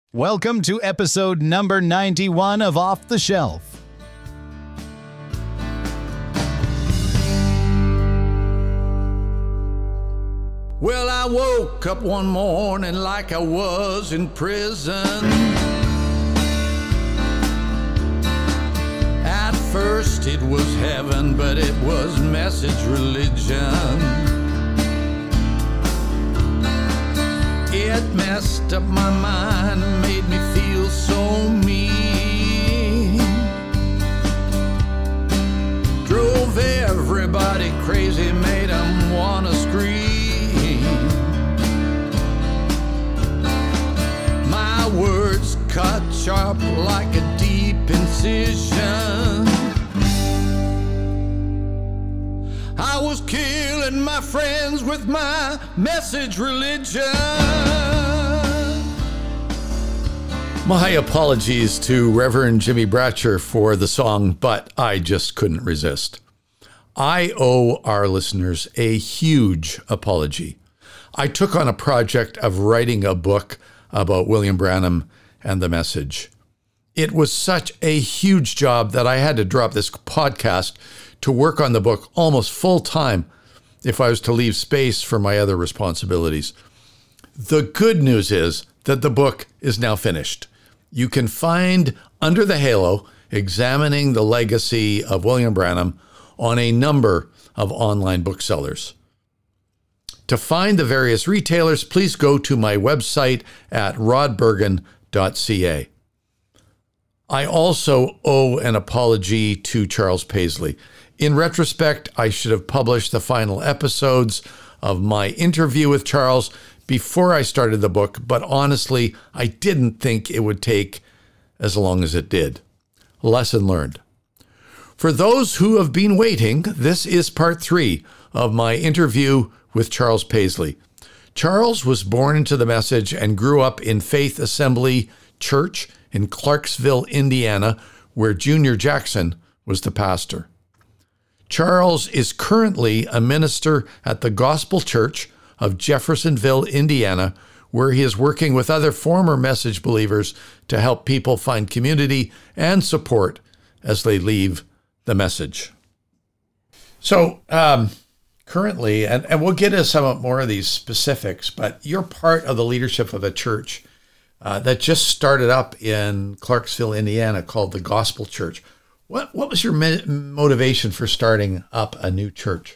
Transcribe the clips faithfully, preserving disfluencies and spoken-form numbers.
Welcome to episode number ninety-one of Off the Shelf. Well, I woke up one morning like I was in prison. At first it was heaven, but it was message religion. It messed up my mind, made me feel so mean. Drove everybody crazy, made them wanna scream. My words cut sharp like a deep incision. I was killing my friends with my message religion. My apologies to Reverend Jimmy Bratcher for the song, but I just couldn't resist. I owe our listeners a huge apology. I took on a project of writing a book about William Branham and the message. It was such a huge job that I had to drop this podcast to work on the book almost full time if I was to leave space for my other responsibilities. The good news is that the book is now finished. You can find Under the Halo, Examining the Legacy of William Branham on a number of online booksellers. To find the various retailers, please go to my website at rod bergen dot c a. I also owe an apology to Charles Paisley. In retrospect, I should have published the final episodes of my interview with Charles before I started the book, but honestly, I didn't think it would take as long as it did. Lesson learned. For those who have been waiting, this is part three of my interview with Charles Paisley. Charles was born into the message and grew up in Faith Assembly Church in Clarksville, Indiana, where Junior Jackson was the pastor. Charles is currently a minister at the Gospel Church of Jeffersonville, Indiana, where he is working with other former message believers to help people find community and support as they leave the message. So um, currently, and, and we'll get into some more of these specifics, but you're part of the leadership of a church uh, that just started up in Clarksville, Indiana, called the Gospel Church. What what was your me- motivation for starting up a new church?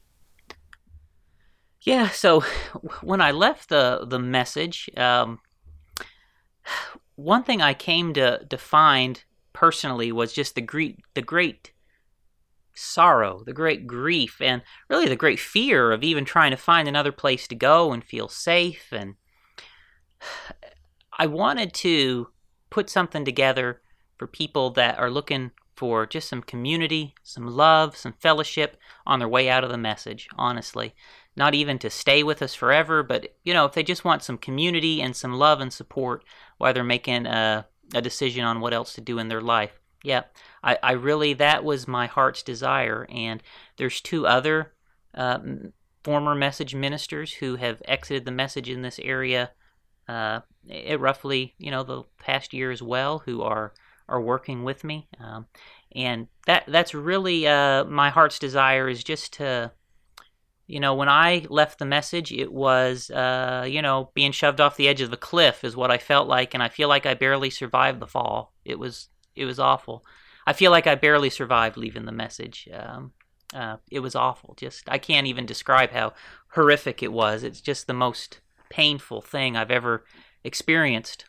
Yeah, so when I left the the message, um, one thing I came to, to find personally was just the great the great sorrow, the great grief, and really the great fear of even trying to find another place to go and feel safe. And I wanted to put something together for people that are looking for just some community, some love, some fellowship on their way out of the message, honestly. Not even to stay with us forever, but, you know, if they just want some community and some love and support while they're making a, a decision on what else to do in their life. Yeah, I, I really, that was my heart's desire. And there's two other uh, former message ministers who have exited the message in this area uh, it roughly, you know, the past year as well, who are are working with me. Um, and that that's really uh, my heart's desire, is just to, you know, when I left the message, it was, uh, you know, being shoved off the edge of the cliff is what I felt like. And I feel like I barely survived the fall. It was, it was awful. I feel like I barely survived leaving the message. Um, uh, it was awful. Just, I can't even describe how horrific it was. It's just the most painful thing I've ever experienced.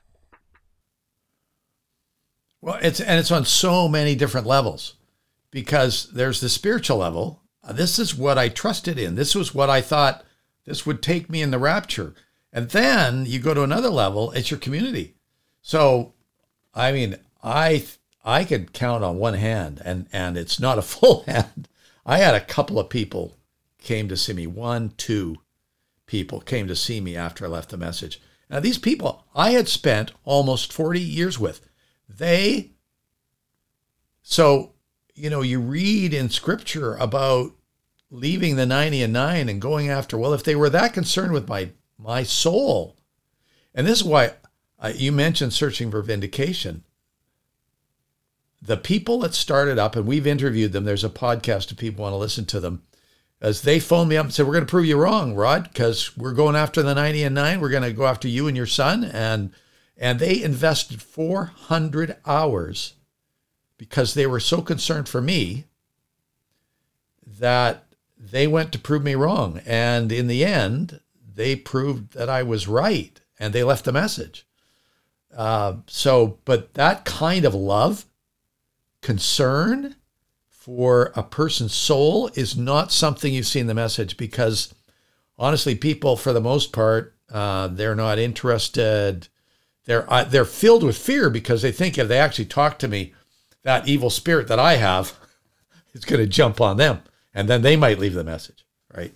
Well, it's and it's on so many different levels, because there's the spiritual level. This is what I trusted in. This was what I thought this would take me in the rapture. And then you go to another level, it's your community. So, I mean, I I could count on one hand, and, and it's not a full hand. I had a couple of people came to see me. One, two people came to see me after I left the message. Now, these people I had spent almost forty years with. They, so, you know, you read in scripture about leaving the ninety and nine and going after, well, if they were that concerned with my, my soul, and this is why Uh, you mentioned searching for vindication. The people that started up, and we've interviewed them, there's a podcast if people want to listen to them, as they phoned me up and said, we're going to prove you wrong, Rod, because we're going after the ninety and nine. We're going to go after you and your son. And and they invested four hundred hours because they were so concerned for me that they went to prove me wrong. And in the end, they proved that I was right, and they left a message. Uh, so, but that kind of love, concern for a person's soul is not something you see in the message, because honestly, people, for the most part, uh, they're not interested. They're, uh, they're filled with fear because they think if they actually talk to me, that evil spirit that I have is going to jump on them, and then they might leave the message, right?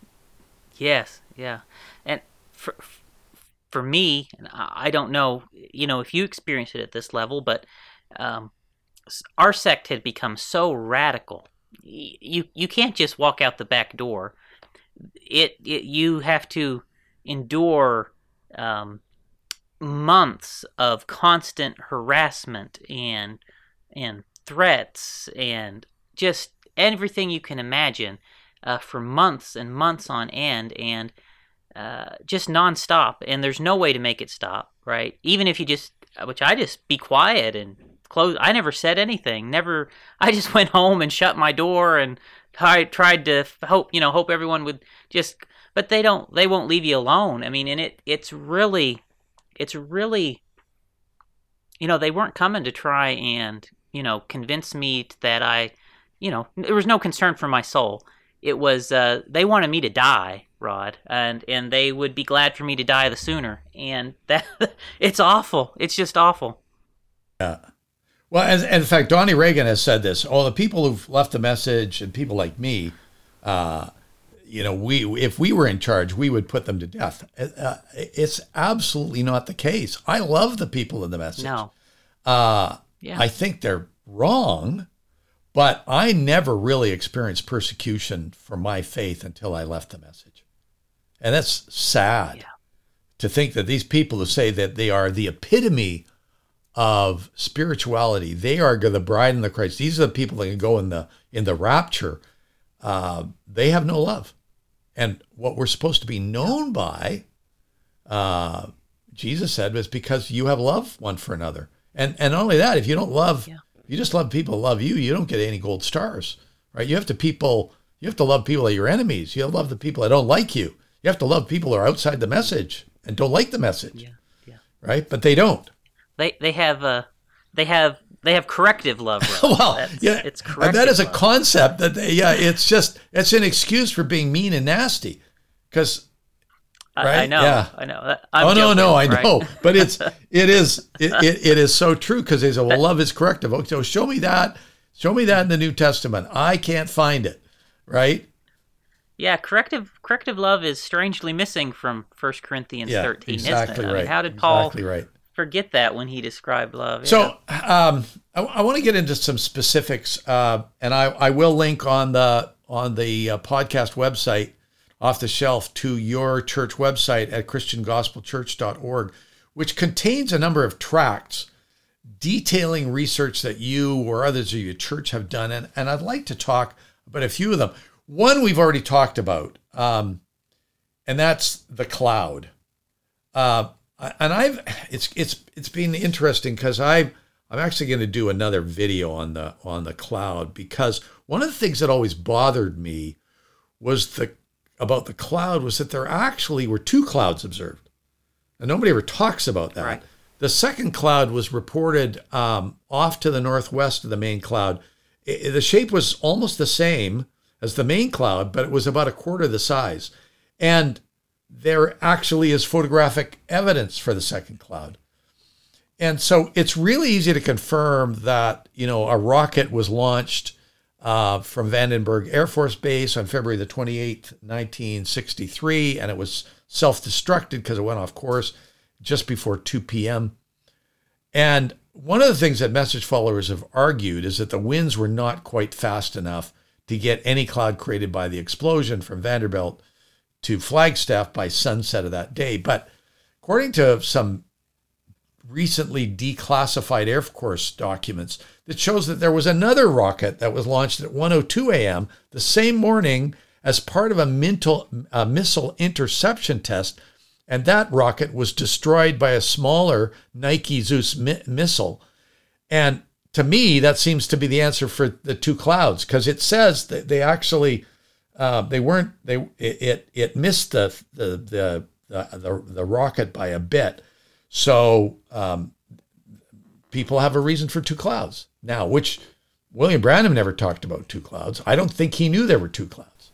Yes, yeah. And for for me, and I don't know, you know, if you experience it at this level, but um, our sect had become so radical. You you can't just walk out the back door. It, it you have to endure um, months of constant harassment and and threats and just everything you can imagine uh, for months and months on end, and uh, just nonstop. And there's no way to make it stop, right? Even if you just, which I just be quiet and close. I never said anything. Never. I just went home and shut my door and I tried to hope, you know, hope everyone would just. But they don't. They won't leave you alone. I mean, and it. It's really, it's really. You know, they weren't coming to try and, you know, convince me that I, you know, there was no concern for my soul. It was, uh, they wanted me to die, Rod, and, and they would be glad for me to die the sooner. And that, it's awful. It's just awful. Yeah. Well, as, in fact, Donnie Reagan has said this. All the people who've left a message and people like me, uh, you know, we if we were in charge, we would put them to death. Uh, it's absolutely not the case. I love the people in the message. No. Uh, yeah. I think they're wrong, but I never really experienced persecution for my faith until I left the message. And that's sad yeah. to think that these people who say that they are the epitome of spirituality, they are the bride and the Christ. These are the people that can go in the in the rapture. Uh, they have no love. And what we're supposed to be known by, uh, Jesus said, was because you have love one for another. And and not only that, if you don't love, yeah. if you just love people who love you, you don't get any gold stars, right? You have to people, you have to love people that are your enemies. You have to love the people that don't like you. You have to love people who are outside the message and don't like the message, yeah. Yeah. right? But they don't. They they have uh they have they have corrective love. Right? Well, That's, yeah, it's and corrective that is a love. concept that they, yeah, it's just it's an excuse for being mean and nasty, because. I, right? I know. Yeah. I know. I'm oh no, joking, no, I right? know, but it's it is it, it, it is so true, because they say, well, love is corrective. Okay, so show me that, show me that in the New Testament. I can't find it, right? Yeah, corrective corrective love is strangely missing from First Corinthians Yeah, thirteen, exactly isn't it? I right. mean, how did Paul Exactly right. forget that when he described love? So um, I, I want to get into some specifics, uh, and I, I will link on the on the uh, podcast website, Off the Shelf, to your church website at christian gospel church dot org, which contains a number of tracts detailing research that you or others of your church have done. And, and I'd like to talk about a few of them. One we've already talked about, um, and that's the cloud. Uh, and I've it's it's it's been interesting because I've I'm actually going to do another video on the on the cloud, because one of the things that always bothered me was the about the cloud was that there actually were two clouds observed, and nobody ever talks about that. Right. The second cloud was reported um, off to the northwest of the main cloud. It, the shape was almost the same as the main cloud, but it was about a quarter the size. And there actually is photographic evidence for the second cloud. And so it's really easy to confirm that, you know, a rocket was launched uh, from Vandenberg Air Force Base on February the twenty-eighth, nineteen sixty-three, and it was self-destructed because it went off course just before two p.m. And one of the things that message followers have argued is that the winds were not quite fast enough to get any cloud created by the explosion from Vanderbilt to Flagstaff by sunset of that day. But according to some recently declassified Air Force documents that shows that there was another rocket that was launched at one oh two a.m. the same morning as part of a, mental, a missile interception test, and that rocket was destroyed by a smaller Nike Zeus mi- missile. And to me, that seems to be the answer for the two clouds, because it says that they actually uh, they weren't they it it missed the the the the, the, the rocket by a bit. So um, people have a reason for two clouds now, which William Branham never talked about two clouds. I don't think he knew there were two clouds.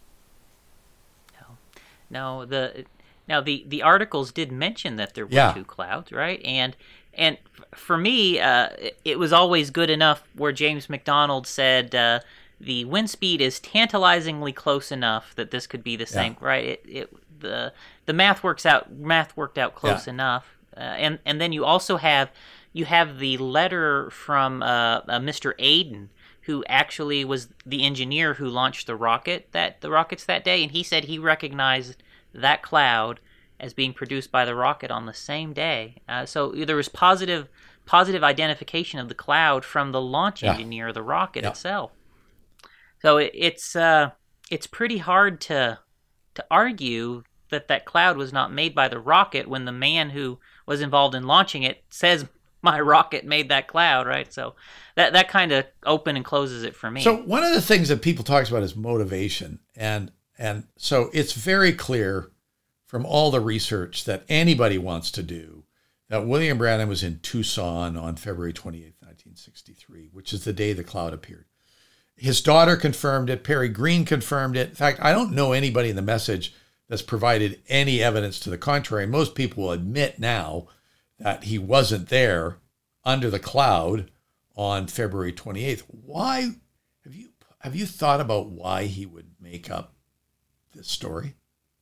No, no. The now the, the articles did mention that there were Yeah. two clouds, right? And and f- for me, uh, it, it was always good enough where James McDonald said uh, the wind speed is tantalizingly close enough that this could be the same, Yeah. right? It, it the the math works out. Math worked out close Yeah. enough. Uh, and and then you also have you have the letter from uh, uh, Mister Aden, who actually was the engineer who launched the rocket that the rockets that day, and he said he recognized that cloud as being produced by the rocket on the same day. Uh, so there was positive positive identification of the cloud from the launch Yeah. engineer of the rocket Yeah. itself. So it, it's uh, it's pretty hard to to argue that that cloud was not made by the rocket when the man who was involved in launching it says my rocket made that cloud, right? So that that kind of open and closes it for me. So one of the things that people talk about is motivation. And and so it's very clear from all the research that anybody wants to do that William Branham was in Tucson on February twenty-eighth, nineteen sixty-three, which is the day the cloud appeared. His daughter confirmed it. Perry Green confirmed it. In fact, I don't know anybody in the Message that's provided any evidence to the contrary. Most people will admit now that he wasn't there under the cloud on February twenty-eighth. Why have you have you thought about why he would make up this story?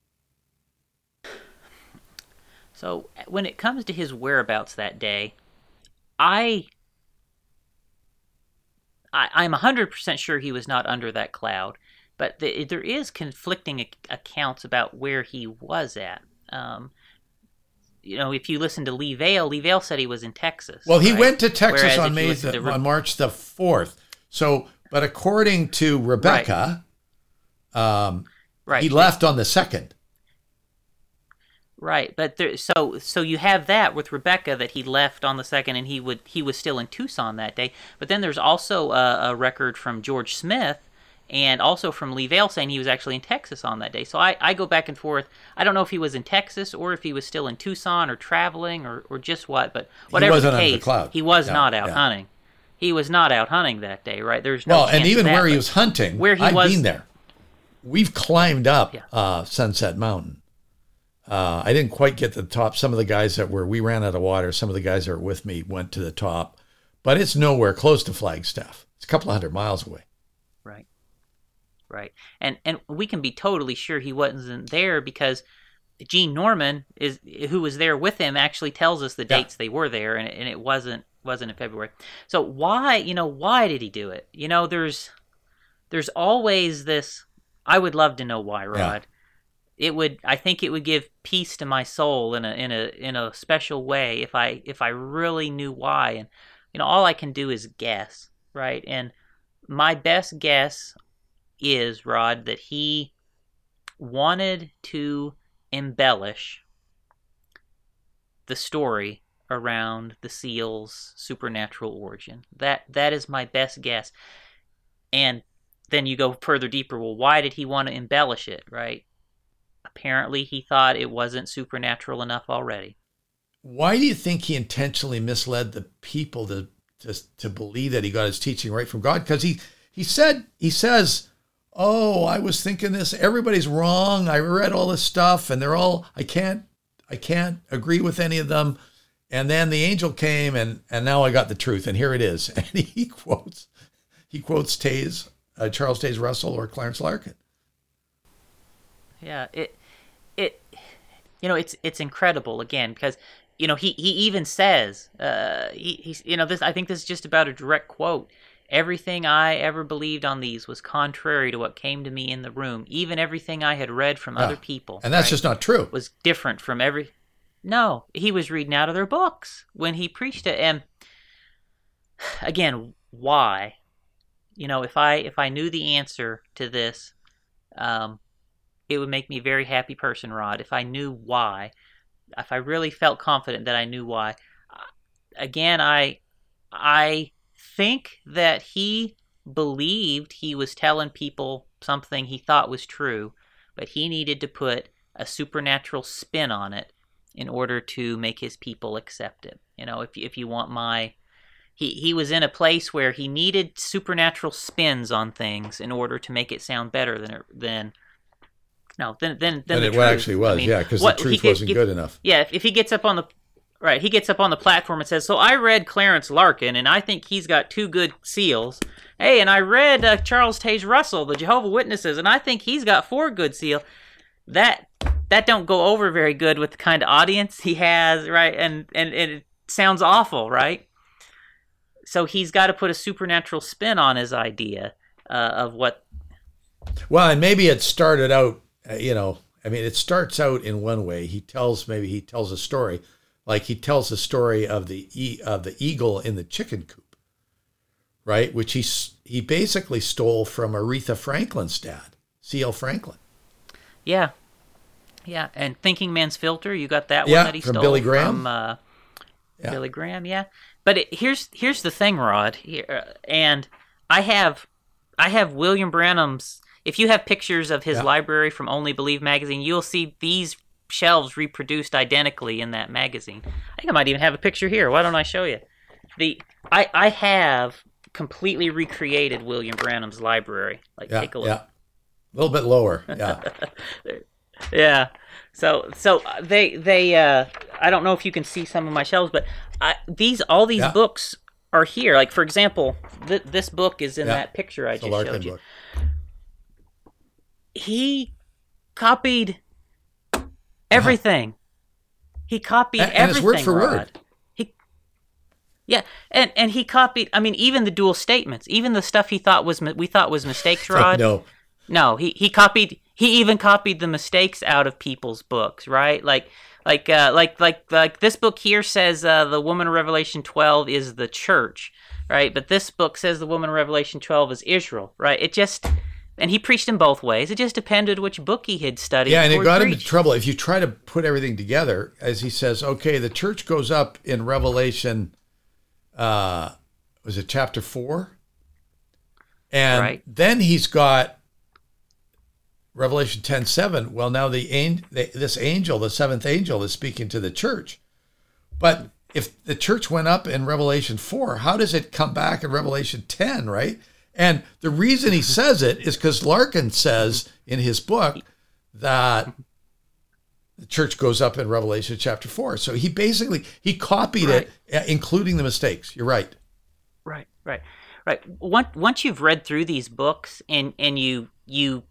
So when it comes to his whereabouts that day, I, I I'm one hundred percent sure he was not under that cloud, but the, there is conflicting ac- accounts about where he was at. Um, you know, if you listen to Lee Vale, Lee Vale said he was in Texas. Well, he right? went to Texas Whereas on if you May listen the, to Re- on March the fourth. So, but according to Rebecca, um, right. he left on the second. Right, but there, so so you have that with Rebecca that he left on the second, and he would he was still in Tucson that day. But then there's also a, a record from George Smith, and also from Lee Vale saying he was actually in Texas on that day. So I, I go back and forth. I don't know if he was in Texas or if he was still in Tucson or traveling or, or just what. But whatever wasn't the under case, the cloud. he was Yeah, not out yeah. hunting. He was not out hunting that day, right? There's no Well, chance and of even that, where he but was hunting, where he I've was, been there. We've climbed up Yeah. uh, Sunset Mountain. Uh, I didn't quite get to the top. Some of the guys that were, we ran out of water. Some of the guys that were with me went to the top, but it's nowhere close to Flagstaff. It's a couple of hundred miles away. Right. Right. And and we can be totally sure he wasn't there because Gene Norman is who was there with him actually tells us the Yeah. dates they were there, and, and it wasn't wasn't in February. So why, you know, why did he do it? You know, there's there's always this. I would love to know why, Rod. Yeah. It would. I think it would give peace to my soul in a in a in a special way if I if I really knew why. And you know, all I can do is guess, right? And my best guess is, Rod, that he wanted to embellish the story around the seal's supernatural origin. That that is my best guess. And then you go further deeper. Well, why did he want to embellish it, right? Apparently he thought it wasn't supernatural enough already. Why do you think he intentionally misled the people to to, to believe that he got his teaching right from God? Because he, he said, he says, oh, I was thinking this, everybody's wrong. I read all this stuff and they're all, I can't, I can't agree with any of them. And then the angel came and, and now I got the truth. And here it is. And he quotes, he quotes Taze, uh, Charles Taze Russell or Clarence Larkin. Yeah, it, it, you know, it's it's incredible again because you know he, he even says, uh, he he's you know this I think this is just about a direct quote. Everything I ever believed on these was contrary to what came to me in the room. Even everything I had read from Yeah. other people, And that's right, just not true. was different from every. No, he was reading out of their books when he preached it. And again, why? You know, if I if I knew the answer to this, um, it would make me a very happy person, Rod. If I knew why, if I really felt confident that I knew why. Again, I I think that he believed he was telling people something he thought was true, but he needed to put a supernatural spin on it in order to make his people accept it. You know, if if you want my, he he was in a place where he needed supernatural spins on things in order to make it sound better than it, than no than than than than the it truth. actually was. I mean, yeah, because the truth wasn't get, good enough. Yeah, if, if he gets up on the right, he gets up on the platform and says, "So I read Clarence Larkin, and I think he's got two good seals. Hey, and I read uh, Charles Taze Russell, the Jehovah's Witnesses, and I think he's got four good seals." That that don't go over very good with the kind of audience he has, right? And and, and it sounds awful, right? So he's got to put a supernatural spin on his idea uh, of what. Well, and maybe it started out, uh, you know, I mean, it starts out in one way. He tells maybe he tells a story, like he tells the story of the e- of the eagle in the chicken coop, right? Which he he basically stole from Aretha Franklin's dad, C L Franklin. Yeah, yeah, and Thinking Man's Filter, you got that yeah, one that he from stole Billy Graham. from uh, yeah. Billy Graham, yeah. But it, here's here's the thing, Rod, here, and I have I have William Branham's. If you have pictures of his yeah. library from Only Believe magazine, you'll see these shelves reproduced identically in that magazine. I think I might even have a picture here. Why don't I show you? The I I have completely recreated William Branham's library. Like, yeah, take a look. Yeah. A little bit lower, yeah. Yeah. So so they they uh I don't know if you can see some of my shelves, but I, these all these yeah. books are here. Like, for example, th- this book is in yeah. that picture I it's just showed you. Book. He copied everything. Uh-huh. He copied and, everything. And it's word for Rod. word. He Yeah, and and he copied, I mean, even the dual statements, even the stuff he thought was we thought was mistakes, Rod. no. No, he, he copied. He even copied the mistakes out of people's books, right? Like, like, uh, like, like, like this book here says uh, the woman of Revelation twelve is the church, right? But this book says the woman of Revelation twelve is Israel, right? It just, and he preached in both ways. It just depended which book he had studied. Yeah, and it got him preached. into trouble. If you try to put everything together, as he says, okay, the church goes up in Revelation. Uh, was it chapter four? And right. then he's got Revelation ten seven. Well, now the, the this angel, the seventh angel, is speaking to the church. But if the church went up in Revelation four, how does it come back in Revelation ten, right? And the reason he says it is because Larkin says in his book that the church goes up in Revelation chapter four. So he basically, he copied right. it, including the mistakes. You're right. Right, right, right. Once once you've read through these books and, and you you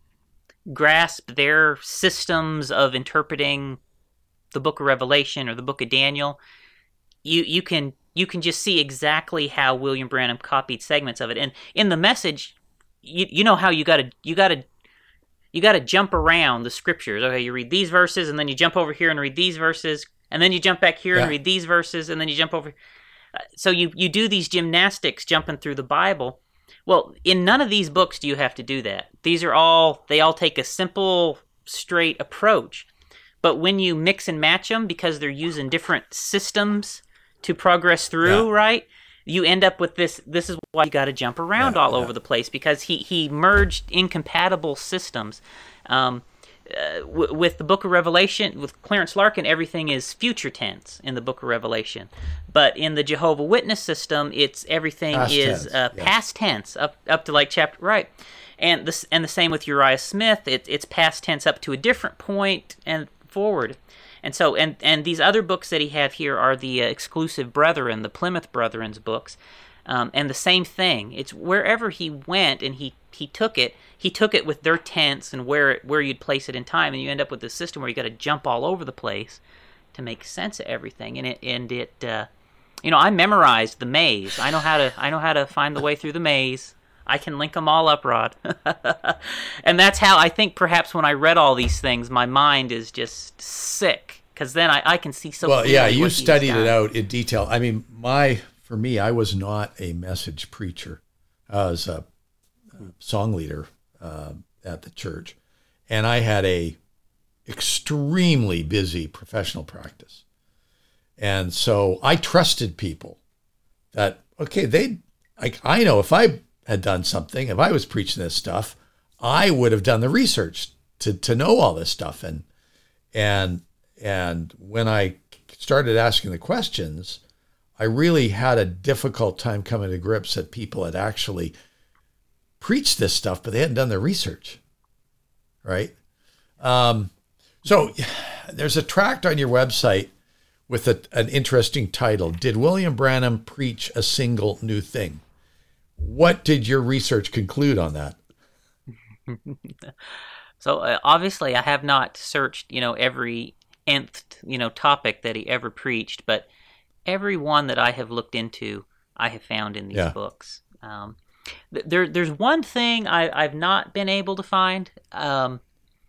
grasp their systems of interpreting the book of Revelation or the book of Daniel, you you can you can just see exactly how William Branham copied segments of it. And in the Message, you you know how you gotta you gotta you gotta jump around the scriptures. Okay, you read these verses and then you jump over here and read these verses, and then you jump back here yeah. and read these verses, and then you jump over. Uh, so you you do these gymnastics jumping through the Bible. Well, in none of these books do you have to do that. These are all, they all take a simple, straight approach. But when you mix and match them, because they're using different systems to progress through, yeah. right? You end up with this, this is why you got to jump around yeah, all yeah. over the place, because he, he merged incompatible systems. Um, uh, w- with the book of Revelation, with Clarence Larkin, everything is future tense in the book of Revelation. But in the Jehovah's Witness system, it's everything past is tense, uh, yes. past tense up up to like chapter right, and this and the same with Uriah Smith. It, it's past tense up to a different point and forward. And so and and these other books that he have here are the uh, exclusive Brethren, the Plymouth Brethren's books, um, and the same thing. It's wherever he went and he. He took it. He took it with their tense and where it, where you'd place it in time, and you end up with a system where you got to jump all over the place to make sense of everything. And it and it, uh, you know, I memorized the maze. I know how to I know how to find the way through the maze. I can link them all up, Rod. And that's how I think perhaps when I read all these things, my mind is just sick because then I, I can see so well, clearly yeah, what you he's studied done. it out in detail. I mean, my for me, I was not a message preacher. I was a song leader uh, at the church, and I had a extremely busy professional practice, and so I trusted people that okay, they like I know if I had done something, if I was preaching this stuff, I would have done the research to to know all this stuff, and and and when I started asking the questions, I really had a difficult time coming to grips that people had actually preached this stuff, but they hadn't done their research, right? Um, so there's a tract on your website with a, an interesting title. Did William Branham preach a single new thing? What did your research conclude on that? So uh, obviously I have not searched, you know, every nth, you know, topic that he ever preached, but every one that I have looked into, I have found in these Yeah. books. Um, th- there, there's one thing I, I've not been able to find. Um,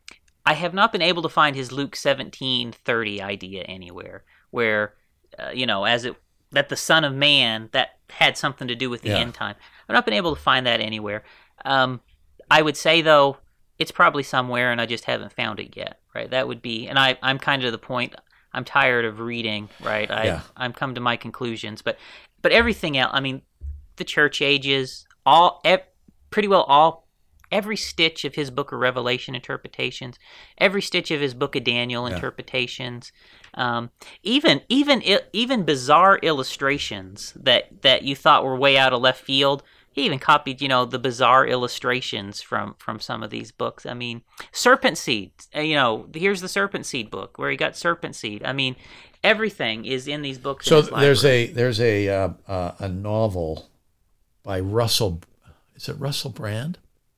I have not been able to find his Luke seventeen thirty idea anywhere, where, uh, you know, as it that the Son of Man that had something to do with the Yeah. end time. I've not been able to find that anywhere. Um, I would say though, it's probably somewhere, and I just haven't found it yet. Right? That would be, and I, I'm kind of to the point. I'm tired of reading. Right? I, Yeah. I'm come to my conclusions, but, but everything else. I mean, the church ages, all, ev- pretty well all, every stitch of his Book of Revelation interpretations, every stitch of his Book of Daniel Yeah. interpretations, um, even even i- even bizarre illustrations that that you thought were way out of left field. He even copied, you know, the bizarre illustrations from, from some of these books. I mean, Serpent Seed, uh, you know, here's the Serpent Seed book where he got Serpent Seed. I mean, everything is in these books. So in his there's library. a there's a uh, uh, a novel by Russell. Is it Russell Brand?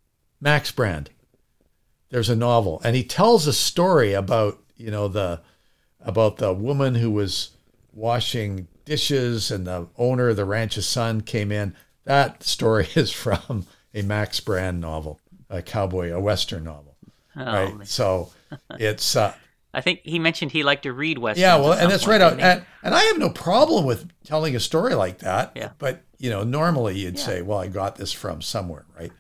Max Brand. There's a novel, and he tells a story about you know the about the woman who was washing dishes, and the owner of the ranch's son came in. That story is from a Max Brand novel, a cowboy, a Western novel, Oh, right? man. So it's uh, I think he mentioned he liked to read westerns. yeah, well, at some and that's point, right out. didn't he? And, and I have no problem with telling a story like that. Yeah. But you know, normally you'd Yeah. say, "Well, I got this from somewhere," right?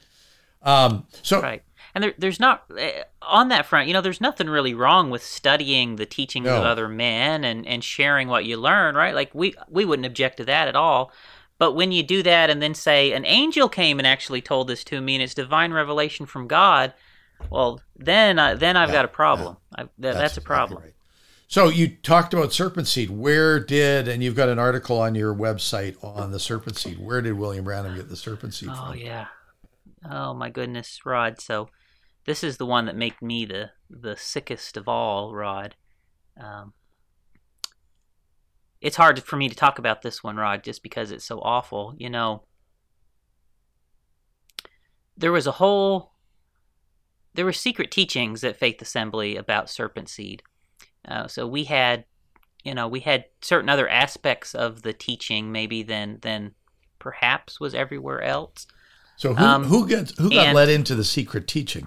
Um, so Right. And there, there's not, uh, on that front, you know, there's nothing really wrong with studying the teachings No. of other men and, and sharing what you learn, right? Like, we, we wouldn't object to that at all. But when you do that and then say, an angel came and actually told this to me and it's divine revelation from God, well, then uh, then I've Yeah, got a problem. I, that, that's, a exactly problem. right. So you talked about serpent seed. Where did, and you've got an article on your website on the serpent seed. Where did William Branham get the serpent seed Oh, from? yeah. Oh, my goodness, Rod. So this is the one that made me the, the sickest of all, Rod. Um, it's hard for me to talk about this one, Rod, just because it's so awful. You know, there was a whole, there were secret teachings at Faith Assembly about serpent seed. Uh, so we had, you know, we had certain other aspects of the teaching maybe than than perhaps was everywhere else. So who Um, who gets who got and- led into the secret teaching?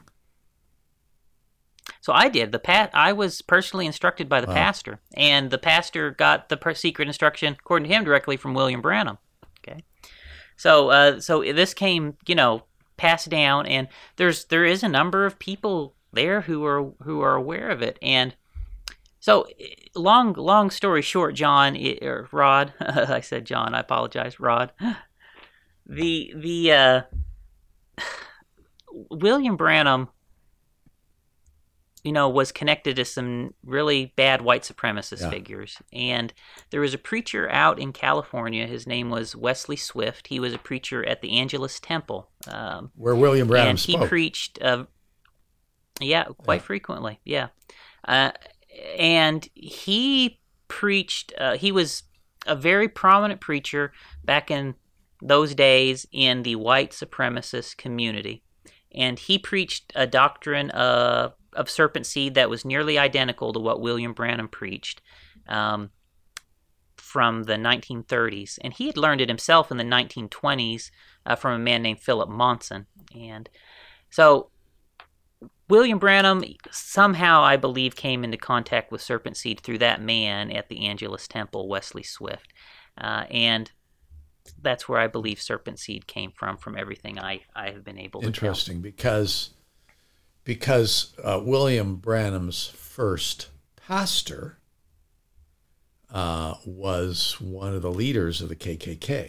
So I did. The pat. I was personally instructed by the Wow. pastor, and the pastor got the per- secret instruction, according to him, directly from William Branham. Okay, so uh, so this came, you know, passed down, and there's there is a number of people there who are who are aware of it, and so long long story short, John it, or Rod, I said John. I apologize, Rod. The the uh, William Branham, you know, was connected to some really bad white supremacist Yeah. figures. And there was a preacher out in California. His name was Wesley Swift. He was a preacher at the Angelus Temple. Um, Where William Branham and he spoke. preached, uh, yeah, quite Yeah. frequently, yeah. Uh, and he preached, uh, he was a very prominent preacher back in those days in the white supremacist community. And he preached a doctrine of, of serpent seed that was nearly identical to what William Branham preached um, from the nineteen thirties. And he had learned it himself in the nineteen twenties uh, from a man named Philip Monson. And so William Branham somehow, I believe, came into contact with serpent seed through that man at the Angelus Temple, Wesley Swift. Uh, and that's where I believe serpent seed came from, from everything I, I have been able to Interesting, tell. because because uh, William Branham's first pastor uh, was one of the leaders of the K K K.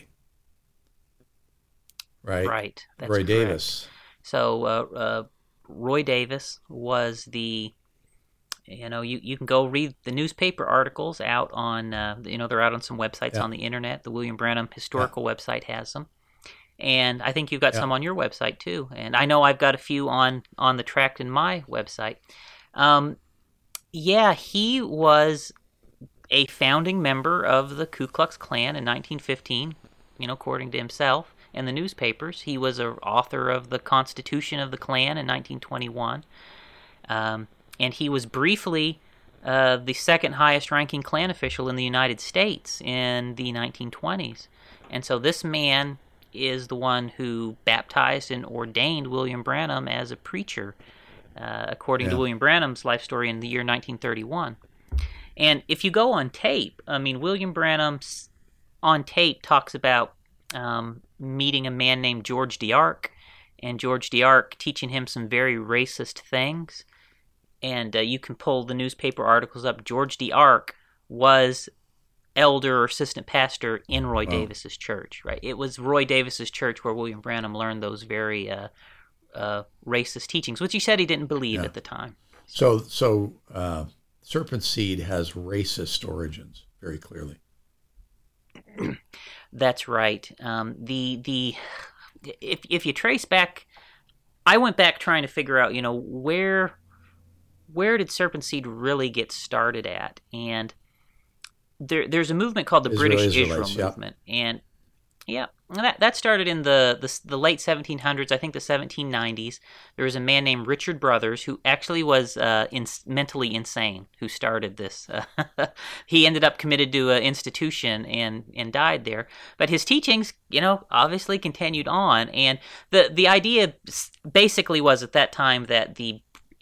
Right? Right. That's Roy correct. Davis. So uh, uh, Roy Davis was the, you know, you, you can go read the newspaper articles out on, uh, you know, they're out on some websites yeah. on the internet. The William Branham Historical yeah. website has them. And I think you've got yeah. some on your website too. And I know I've got a few on, on the tract in my website. Um, yeah, he was a founding member of the Ku Klux Klan in nineteen fifteen, you know, according to himself. In the newspapers. He was an author of the Constitution of the Klan in nineteen twenty-one. Um, and he was briefly uh, the second highest ranking Klan official in the United States in the nineteen twenties. And so this man is the one who baptized and ordained William Branham as a preacher, uh, according yeah. to William Branham's life story in the year nineteen thirty-one. And if you go on tape, I mean, William Branham on tape talks about um, meeting a man named George d'Arc, and George d'Arc teaching him some very racist things. And uh, you can pull the newspaper articles up. George d'Arc was elder or assistant pastor in Roy wow. Davis's church, right? It was Roy Davis's church where William Branham learned those very uh, uh, racist teachings, which he said he didn't believe yeah. at the time. So, so uh, serpent seed has racist origins, very clearly. That's right. Um, the the if if you trace back, I went back trying to figure out, you know, where where did serpent seed really get started at? And there there's a movement called the Israel, British Israel yeah. movement, and yeah, that that started in the, the the late seventeen hundreds, I think the seventeen nineties. There was a man named Richard Brothers who actually was uh, in, mentally insane who started this. Uh, he ended up committed to an institution and, and died there. But his teachings, you know, obviously continued on. And the, the idea basically was at that time that the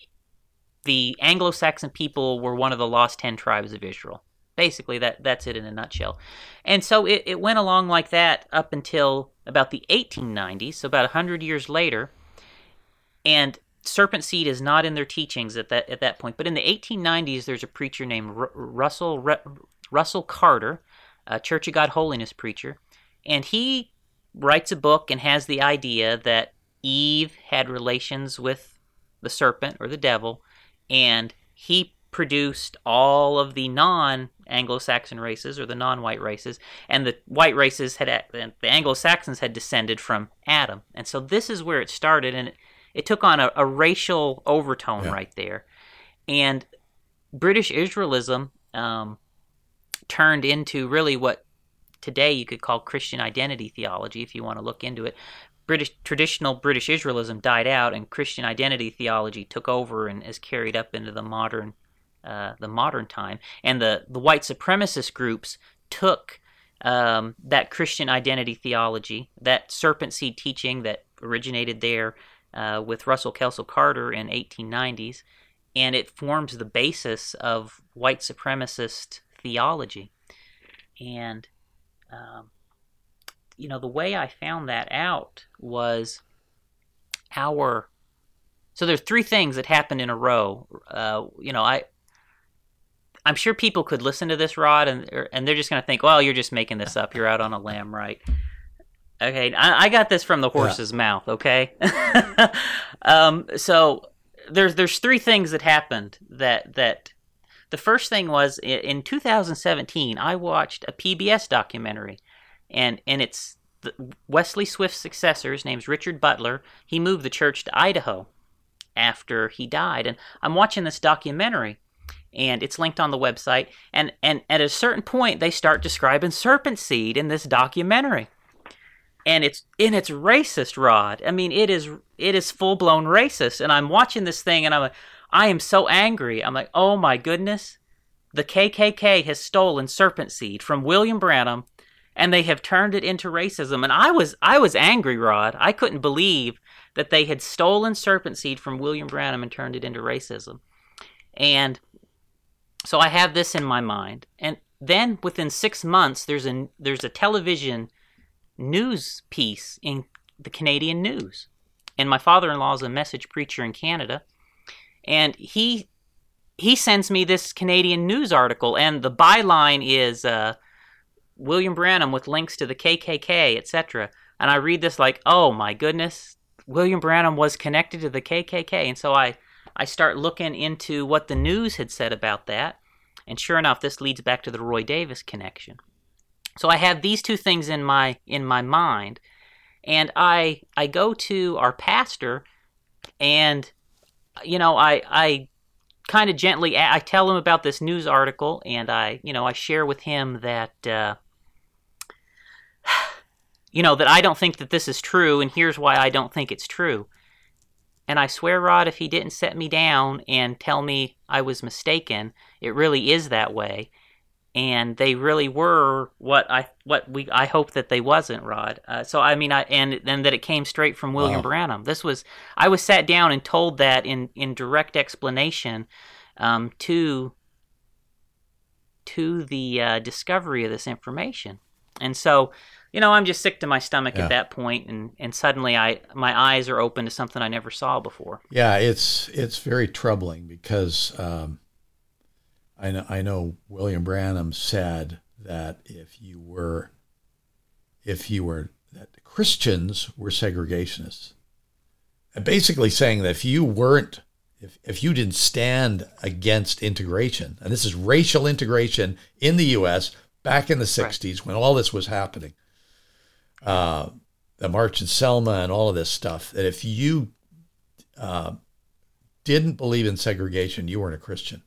the Anglo-Saxon people were one of the lost ten tribes of Israel. Basically, that that's it in a nutshell. And so it, it went along like that up until about the eighteen nineties, so about one hundred years later. And serpent seed is not in their teachings at that at that point. But in the eighteen nineties, there's a preacher named R- Russell R- Russell Carter, a Church of God Holiness preacher. And he writes a book and has the idea that Eve had relations with the serpent or the devil, and he produced all of the non-Anglo-Saxon races or the non-white races, and the white races had, the Anglo-Saxons had descended from Adam. And so this is where it started, and it, it took on a, a racial overtone yeah. right there. And British Israelism um, turned into really what today you could call Christian identity theology, if you want to look into it. British traditional British Israelism died out, and Christian identity theology took over and is carried up into the modern Uh, the modern time. And the, the white supremacist groups took um, that Christian identity theology, that serpent seed teaching that originated there uh, with Russell Kelso Carter in eighteen nineties, and it forms the basis of white supremacist theology. And, um, you know, the way I found that out was our... So there's three things that happened in a row. Uh, you know, I... I'm sure people could listen to this, Rod, and and they're just going to think, well, you're just making this up. You're out on a limb, right? Okay, I, I got this from the horse's yeah. mouth, okay? um, so there's there's three things that happened. That that the first thing was in, in two thousand seventeen, I watched a P B S documentary, and and it's the, Wesley Swift's successor. His name's Richard Butler. He moved the church to Idaho after he died, and I'm watching this documentary. And it's linked on the website. And, and at a certain point, they start describing serpent seed in this documentary. And it's and it's racist, Rod. I mean, it is it is full-blown racist. And I'm watching this thing, and I'm like, I am so angry. I'm like, oh my goodness. The K K K has stolen serpent seed from William Branham, and they have turned it into racism. And I was I was angry, Rod. I couldn't believe that they had stolen serpent seed from William Branham and turned it into racism. And so I have this in my mind. And then within six months, there's a, there's a television news piece in the Canadian News. And my father-in-law is a message preacher in Canada. And he he sends me this Canadian News article. And the byline is uh, William Branham with links to the K K K, et cetera. And I read this like, oh my goodness, William Branham was connected to the K K K. And so I, I start looking into what the news had said about that. And sure enough, this leads back to the Roy Davis connection. So I have these two things in my in my mind. And I I go to our pastor, and, you know, I I kind of gently, I tell him about this news article, and I, you know, I share with him that, uh, you know, that I don't think that this is true, and here's why I don't think it's true. And I swear, Rod, if he didn't set me down and tell me I was mistaken, it really is that way. And they really were what I what we I hope that they wasn't, Rod. Uh, so I mean, I and and that it came straight from William wow. Branham. This was I was sat down and told that in, in direct explanation um, to to the uh, discovery of this information. And so, you know, I'm just sick to my stomach yeah. at that point, and, and suddenly I my eyes are open to something I never saw before. Yeah, it's it's very troubling because. Um, I know, I know William Branham said that if you were, if you were, that Christians were segregationists. And basically saying that if you weren't, if, if you didn't stand against integration, and this is racial integration in the U S back in the sixties right. when all this was happening, uh, the March in Selma and all of this stuff, that if you uh, didn't believe in segregation, you weren't a Christian.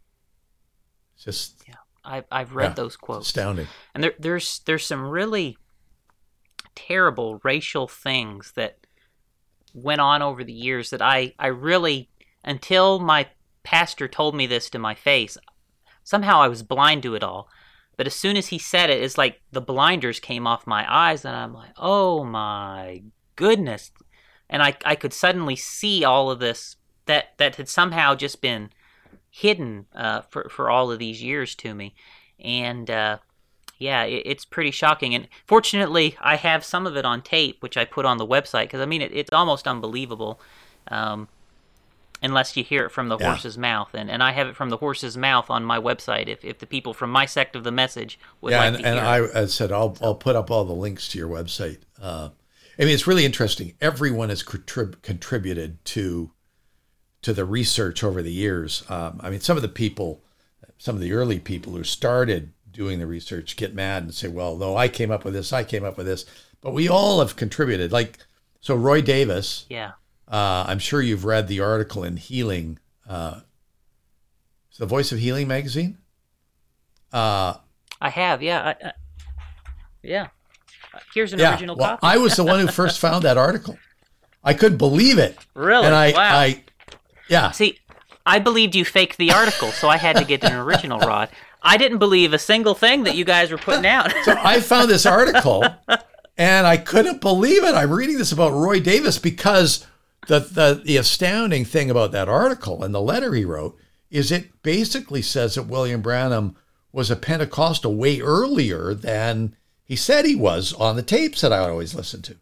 Just yeah, I've I've read yeah, those quotes. Astounding. And there there's there's some really terrible racial things that went on over the years that I, I really, until my pastor told me this to my face, somehow I was blind to it all. But as soon as he said it, it's like the blinders came off my eyes, and I'm like, oh my goodness. And I I could suddenly see all of this that, that had somehow just been hidden uh, for, for all of these years to me. And uh, yeah, it, it's pretty shocking. And fortunately, I have some of it on tape, which I put on the website, because I mean, it, it's almost unbelievable um, unless you hear it from the yeah. horse's mouth. And, and I have it from the horse's mouth on my website if, if the people from my sect of the message would yeah, like and, to and hear I, it. I said, I'll, I'll put up all the links to your website. Uh, I mean, it's really interesting. Everyone has contrib- contributed to to the research over the years. Um, I mean, some of the people, some of the early people who started doing the research get mad and say, well, no, I came up with this, I came up with this. But we all have contributed. Like, so Roy Davis, yeah, uh, I'm sure you've read the article in Healing. Uh, it's the Voice of Healing magazine? Uh, I have, yeah. I, I, yeah. Here's an yeah, original well, copy. I was the one who first found that article. I couldn't believe it. Really? And I, wow. I Yeah. See, I believed you faked the article, so I had to get an original, Rod. I didn't believe a single thing that you guys were putting out. So I found this article, and I couldn't believe it. I'm reading this about Roy Davis because the, the, the astounding thing about that article and the letter he wrote is it basically says that William Branham was a Pentecostal way earlier than he said he was on the tapes that I would always listen to.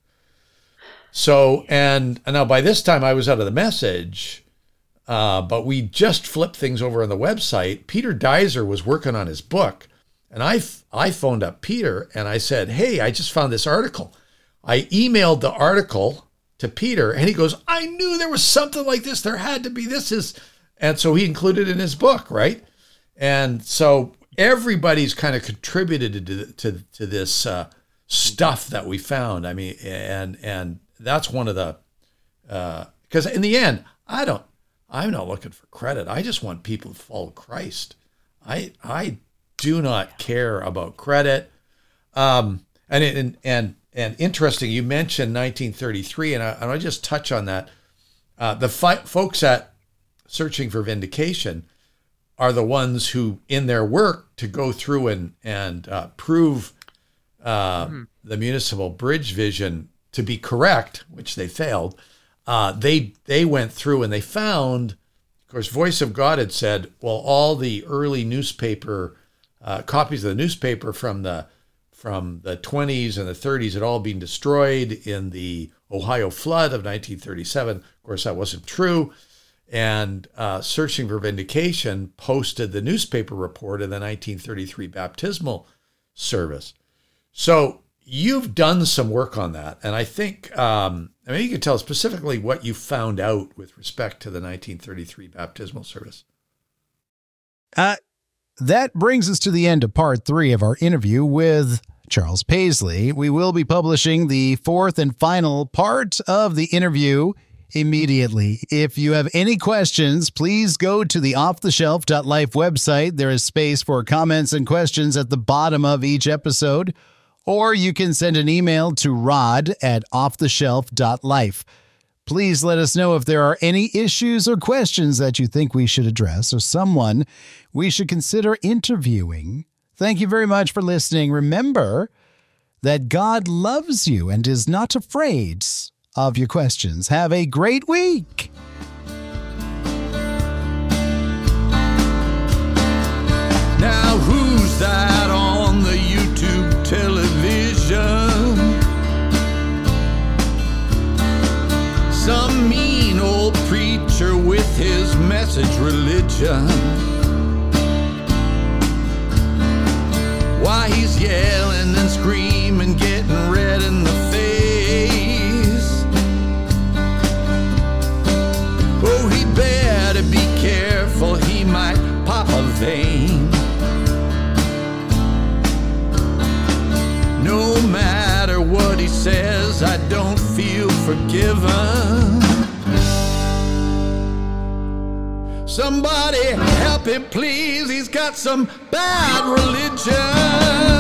So, and, and now by this time I was out of the message, uh, but we just flipped things over on the website. Peter Deiser was working on his book, and I, I phoned up Peter and I said, hey, I just found this article. I emailed the article to Peter, and he goes, I knew there was something like this. There had to be. This is, and so he included it in his book, right? And so everybody's kind of contributed to to, to this uh, stuff that we found. I mean, and and that's one of the, because uh, in the end, I don't, I'm not looking for credit. I just want people to follow Christ. I I do not care about credit. Um, and and and and interesting, you mentioned nineteen thirty-three, and I, and I just touch on that. Uh, the fi- folks at Searching for Vindication are the ones who, in their work to go through and and uh, prove uh, mm-hmm. the municipal bridge vision to be correct, which they failed, uh, they they went through and they found, of course, Voice of God had said, well, all the early newspaper uh, copies of the newspaper from the from the twenties and the thirties had all been destroyed in the Ohio flood of nineteen thirty-seven. Of course, that wasn't true. And uh, Searching for Vindication posted the newspaper report of the nineteen thirty-three baptismal service. So you've done some work on that. And I think, um, I mean, you can tell specifically what you found out with respect to the nineteen thirty-three baptismal service. Uh, that brings us to the end of part three of our interview with Charles Paisley. We will be publishing the fourth and final part of the interview immediately. If you have any questions, please go to the off the shelf dot life website. There is space for comments and questions at the bottom of each episode, or you can send an email to rod at off the shelf dot life. Please let us know if there are any issues or questions that you think we should address or someone we should consider interviewing. Thank you very much for listening. Remember that God loves you and is not afraid of your questions. Have a great week. Now who's that on the YouTube television? Some mean old preacher with his message religion. Why he's yelling and screaming, getting red in the face. Oh, he better be careful, he might pop a vein. No matter what he says, I don't feel forgiven. Somebody help him, please. He's got some bad religion.